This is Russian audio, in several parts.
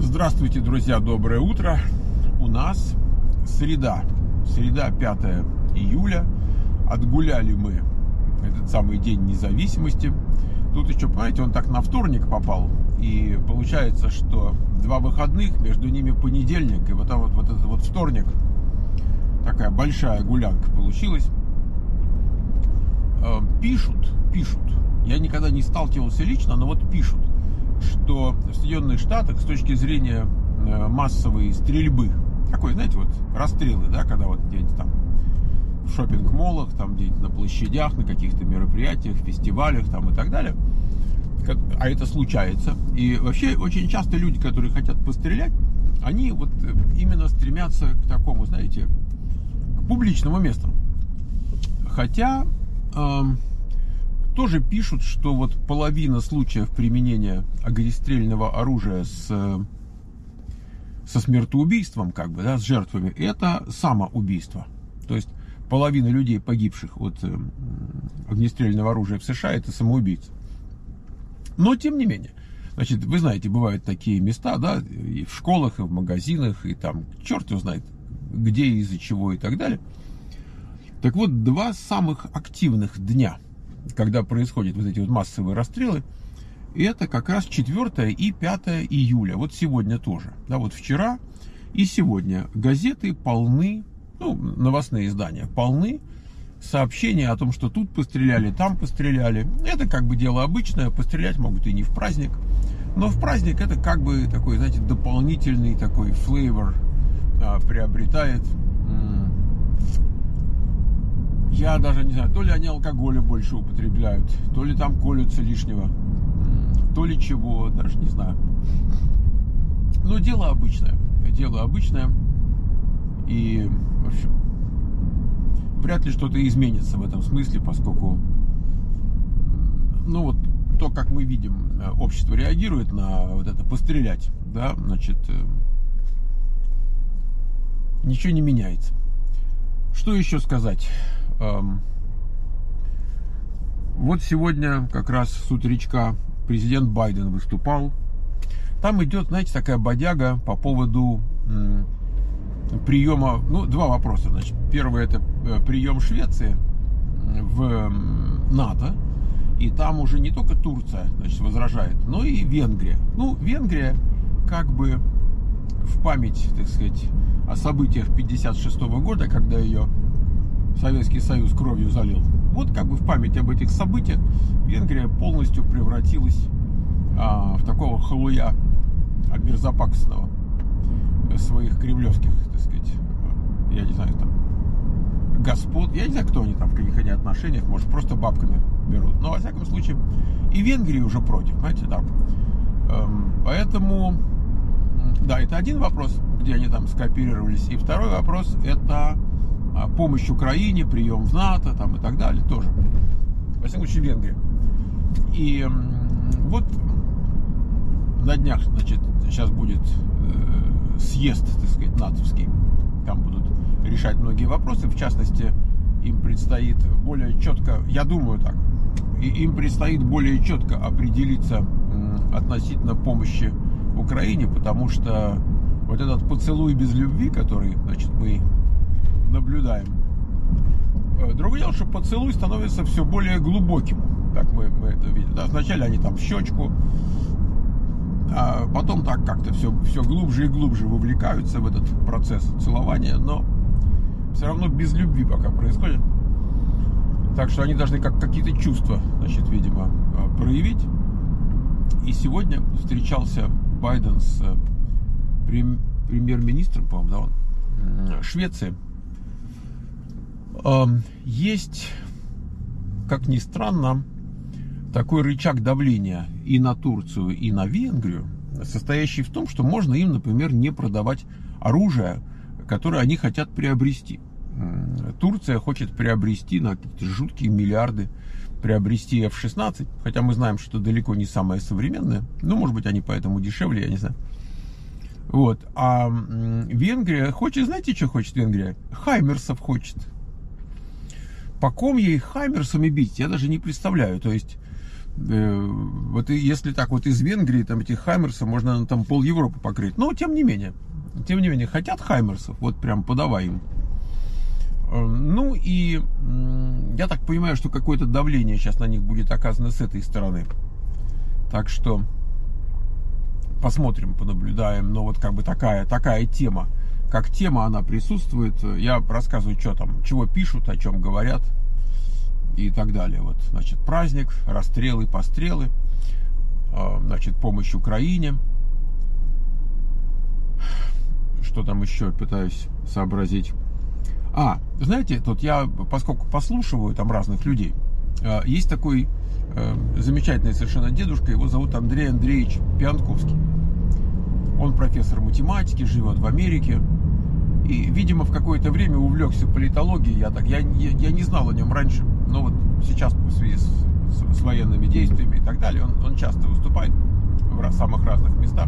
Здравствуйте, друзья, доброе утро. У нас среда 5 июля. Отгуляли мы этот самый День независимости. Тут еще, понимаете, он так на вторник попал. И получается, что два выходных, между ними понедельник. И вот этот вот вторник. Такая большая гулянка получилась. Пишут. Я никогда не сталкивался лично, но вот пишут, что в Соединенных Штатах с точки зрения массовой стрельбы, такой, знаете, вот расстрелы, да, когда вот где-нибудь там в шопинг-моллах, там где-нибудь на площадях, на каких-то мероприятиях, фестивалях там и так далее, а это случается. И вообще очень часто люди, которые хотят пострелять, они вот именно стремятся к такому, знаете, к публичному месту. Хотя тоже пишут, что вот половина случаев применения огнестрельного оружия со смертоубийством, как бы, да, с жертвами, это самоубийство. То есть половина людей, погибших от огнестрельного оружия в США, это самоубийцы. Но тем не менее, значит, вы знаете, бывают такие места, да, и в школах, и в магазинах, и там черт его знает, где, из-за чего и так далее. Так вот, два самых активных дня, когда происходят вот эти вот массовые расстрелы, это как раз 4 и 5 июля. Вот сегодня тоже. Да, вот вчера и сегодня газеты полны, ну, новостные издания полны сообщений о том, что тут постреляли, там постреляли. Это как бы дело обычное, пострелять могут и не в праздник. Но в праздник это как бы такой, знаете, дополнительный такой флейвор приобретает. Я даже не знаю, то ли они алкоголя больше употребляют, то ли там колются лишнего, то ли чего, даже не знаю. Но дело обычное. И, в общем, вряд ли что-то изменится в этом смысле, поскольку, ну вот, то, как мы видим, общество реагирует на вот это пострелять, да, значит, ничего не меняется. Что еще сказать? Вот сегодня как раз с утречка президент Байден выступал. Там идет, знаете, такая бодяга по поводу приема, ну, два вопроса. Значит, первый — это прием Швеции в НАТО. И там уже не только Турция, значит, возражает, но и Венгрия. Ну, Венгрия как бы в память, так сказать, о событиях 1956 года, когда ее Советский Союз кровью залил. Вот как бы в память об этих событиях Венгрия полностью превратилась в такого халуя мерзопакостного своих кремлевских, так сказать, я не знаю, там, господ. Я не знаю, кто они там, в каких они отношениях, может, просто бабками берут. Но, во всяком случае, и Венгрия уже против, понимаете, да. Поэтому, да, это один вопрос, где они там скооперировались. И второй вопрос — это помощь Украине, прием в НАТО там, и так далее тоже. Во всяком случае, Венгрия. И вот на днях, значит, сейчас будет съезд, так сказать, натовский. Там будут решать многие вопросы. В частности, им предстоит более четко, я думаю так, им предстоит более четко определиться относительно помощи Украине, потому что вот этот поцелуй без любви, который, значит, мы наблюдаем. Другое дело, что поцелуй становится все более глубоким. Так мы это видим. Да, вначале они там в щечку, а потом так как-то все глубже и глубже вовлекаются в этот процесс целования, но все равно без любви пока происходит. Так что они должны какие-то чувства, значит, видимо, проявить. И сегодня встречался Байден с премьер-министром, по-моему, да, он, Швеции. Есть, как ни странно, такой рычаг давления и на Турцию, и на Венгрию, состоящий в том, что можно им, например, не продавать оружие, которое они хотят приобрести. Турция хочет приобрести на какие-то жуткие миллиарды, приобрести F-16, хотя мы знаем, что это далеко не самое современное, но, может быть, они поэтому дешевле, я не знаю. Вот. А Венгрия хочет, знаете, что хочет Венгрия? Хаймерсов хочет. По ком ей хаймерсами бить, я даже не представляю. То есть Вот если так вот из Венгрии, там этих хаймерсов можно там пол Европы покрыть. Но тем не менее, хотят хаймерсов, вот прям подавай им. Ну и я так понимаю, что какое-то давление сейчас на них будет оказано с этой стороны. Так что посмотрим, понаблюдаем. Но вот как бы такая тема, как тема, она присутствует. Я рассказываю, что там, чего пишут, о чем говорят и так далее. Вот, значит, праздник, расстрелы, пострелы, значит, помощь Украине. Что там еще пытаюсь сообразить. Знаете, тут я, поскольку послушиваю там разных людей, есть такой замечательный совершенно дедушка, его зовут Андрей Андреевич Пиантковский. Он профессор математики, живет в Америке. И, видимо, в какое-то время увлекся политологией. Я не знал о нем раньше, но вот сейчас в связи с военными действиями и так далее, он часто выступает в самых разных местах.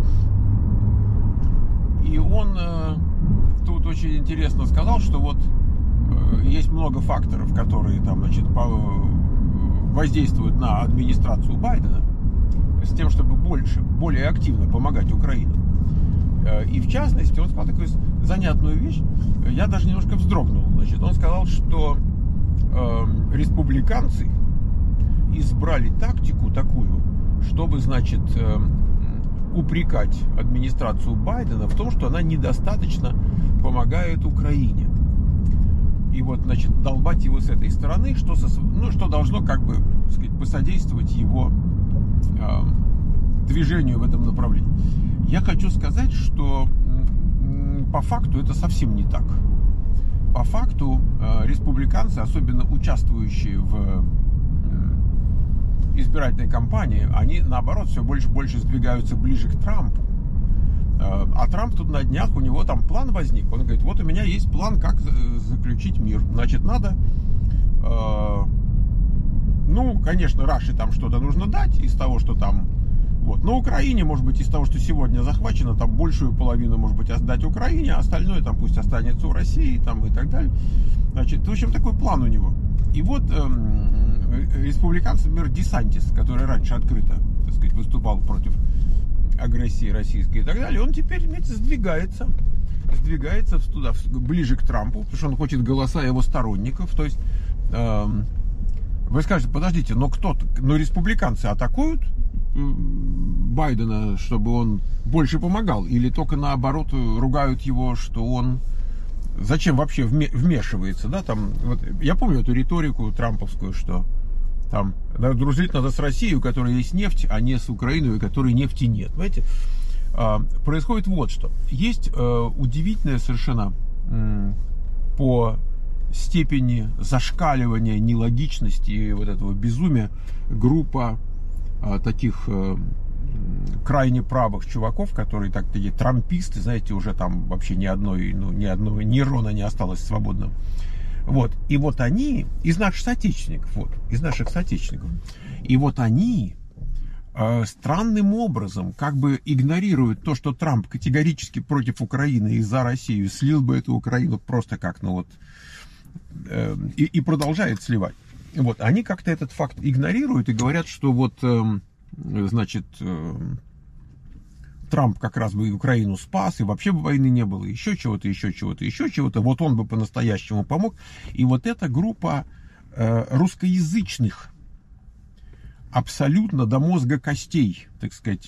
И он тут очень интересно сказал, что вот есть много факторов, которые там, значит, воздействуют на администрацию Байдена с тем, чтобы более активно помогать Украине. И в частности, он сказал такую занятную вещь, я даже немножко вздрогнул. Значит, он сказал, что республиканцы избрали тактику такую, чтобы, значит, упрекать администрацию Байдена в том, что она недостаточно помогает Украине. И вот, значит, долбать его с этой стороны, что должно, как бы, так сказать, посодействовать его движению в этом направлении. Я хочу сказать, что по факту это совсем не так. По факту республиканцы, особенно участвующие в избирательной кампании, они, наоборот, все больше и больше сдвигаются ближе к Трампу. А Трамп тут на днях, у него там план возник. Он говорит, вот у меня есть план, как заключить мир. Значит, надо, конечно, Раши там что-то нужно дать из того, что там. Вот. На Украине, может быть, из того, что сегодня захвачено, там большую половину, может быть, отдать Украине, а остальное там пусть останется у России там, и так далее. Значит, в общем, такой план у него. И вот республиканцы, например, Десантис, который раньше открыто, так сказать, выступал против агрессии российской и так далее, он теперь, знаете, сдвигается туда, ближе к Трампу, потому что он хочет голоса его сторонников. То есть вы скажете, подождите, но республиканцы атакуют Байдена, чтобы он больше помогал, или только наоборот ругают его, что он зачем вообще вмешивается, да, там, вот, я помню эту риторику трамповскую, что там дружить надо с Россией, у которой есть нефть, а не с Украиной, у которой нефти нет. Понимаете? Происходит вот что. Есть удивительная совершенно по степени зашкаливания нелогичности и вот этого безумия группа таких крайне правых чуваков, которые такие трамписты, знаете, уже там вообще ни одного нейрона не осталось свободным. Вот. И вот они из наших соотечественников, и вот они странным образом как бы игнорируют то, что Трамп категорически против Украины и за Россию, слил бы эту Украину просто как, и продолжает сливать. Вот. Они как-то этот факт игнорируют и говорят, что вот, значит, Трамп как раз бы Украину спас, и вообще бы войны не было, еще чего-то, вот он бы по-настоящему помог. И вот эта группа русскоязычных, абсолютно до мозга костей, так сказать,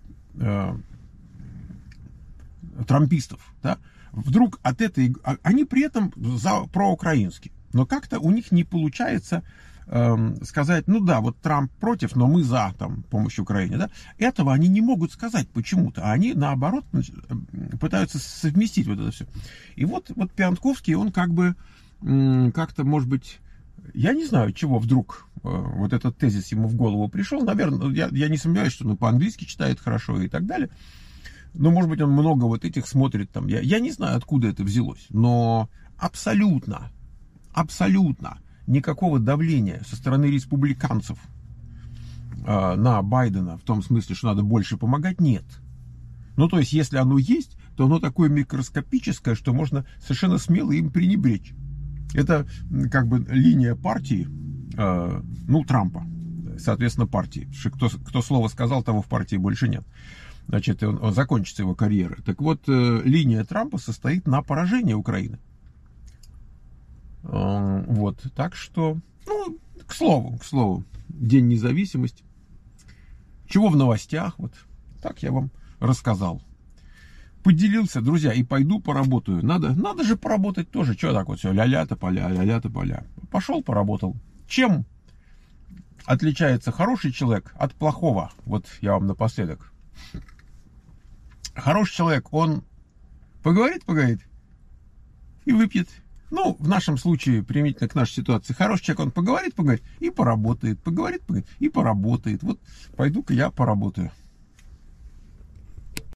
трампистов, да, вдруг от этой, они при этом проукраинские, но как-то у них не получается сказать, вот Трамп против, но мы за помощь Украине, да, этого они не могут сказать почему-то, а они наоборот пытаются совместить вот это все. И вот Пиантковский, он как-то, может быть, я не знаю, чего вдруг вот этот тезис ему в голову пришел, наверное, я не сомневаюсь, что он по-английски читает хорошо и так далее, но, может быть, он много вот этих смотрит там, я не знаю, откуда это взялось, но абсолютно никакого давления со стороны республиканцев на Байдена, в том смысле, что надо больше помогать, нет. То есть, если оно есть, то оно такое микроскопическое, что можно совершенно смело им пренебречь. Это как бы линия партии, Трампа. соответственно, партии. Кто слово сказал, того в партии больше нет. Значит, он закончится его карьера. Так вот, линия Трампа состоит на поражении Украины. Вот, так что, ну, к слову, День независимости. Чего в новостях, вот так я вам рассказал. Поделился, друзья, и пойду поработаю. Надо же поработать тоже. Что так вот все, ля-ля тополя, ля-ля тополя. Пошел, поработал. Чем отличается хороший человек от плохого? Вот я вам напоследок. Хороший человек, он поговорит и выпьет. Ну, в нашем случае, применительно к нашей ситуации, хороший человек, он поговорит и поработает. Поговорит и поработает. Вот пойду-ка я поработаю.